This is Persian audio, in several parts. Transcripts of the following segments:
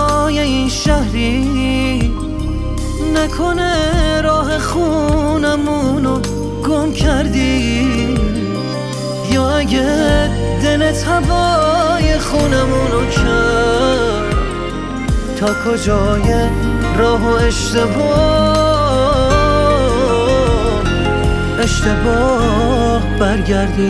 هوای این شهری نکنه راه خونمونو گم کردی، یا اگه دلت هوای خونمونو کرد تا کجای راه و اشتباه برگردی.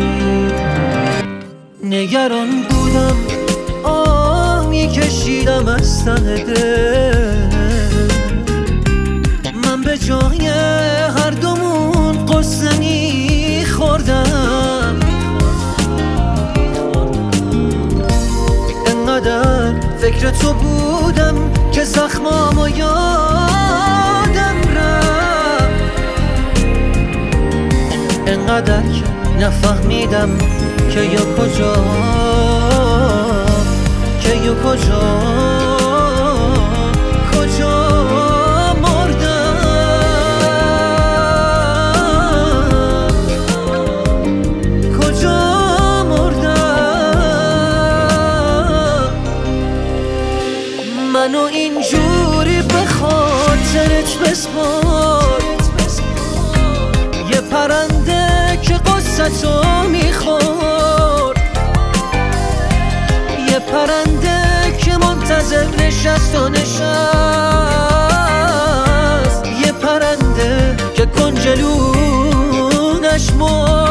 نگران بودم آه میکشیدم از ته دل، من به جای هر دومون قصه میخوردم. انقدر فکر تو بودم که زخمامو یادم رفت، انقدر که نفهمیدم که یا کجا مردم. کجا مردم. منو اینجوری به خاطرت بسپار، یه پرنده که قصتو میخور، یه پرنده که منتظر نشست و نشست، یه پرنده که کنجلونش مرد.